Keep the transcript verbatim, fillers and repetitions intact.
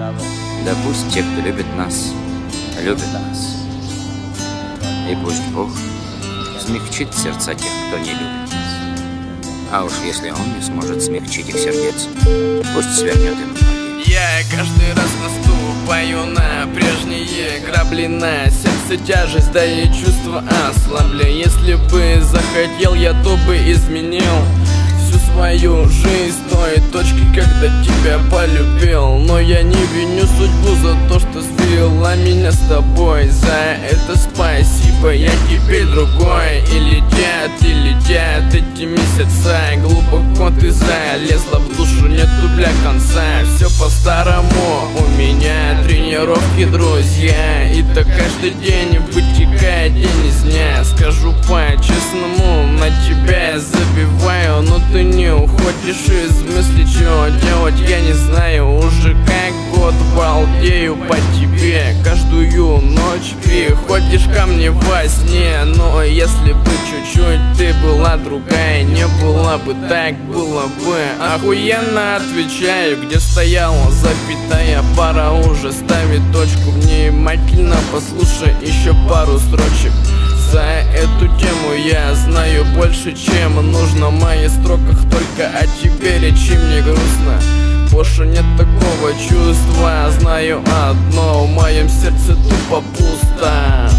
Да пусть те, кто любит нас, любят нас. И пусть Бог смягчит сердца тех, кто не любит нас. А уж если Он не сможет смягчить их сердец, пусть свернет им ноги. Я каждый раз наступаю на прежние грабли, на сердце тяжесть, да и чувства ослабля. Если бы захотел, я то бы изменил всю свою жизнь с той точки, когда тебя полюбил. Но я не виню судьбу за то, что свела меня с тобой. За это спасибо, я теперь другой. И летят, и летят эти месяца, глубоко ты залезла в душу, нету бля конца. Все по-старому, у меня тренировки, друзья, и так каждый день вытекает день из дня. Скажу по-честному, на тебя я забиваю, но ты не уходишь из мысли, чего делать я не знаю. Уже как год балдею по тебе, каждую ночь приходишь ко мне во сне. Но если бы чуть-чуть ты была другая, не было бы так, было бы охуенно. Отвечаю, где стояла запятая, пора уже ставить точку. Внимательно послушай еще пару строчек. За эту тему я знаю больше, чем нужно. В моих строках только о тебе речи, мне грустно. Больше нет такого чувства, знаю одно, в моем сердце тупо пусто.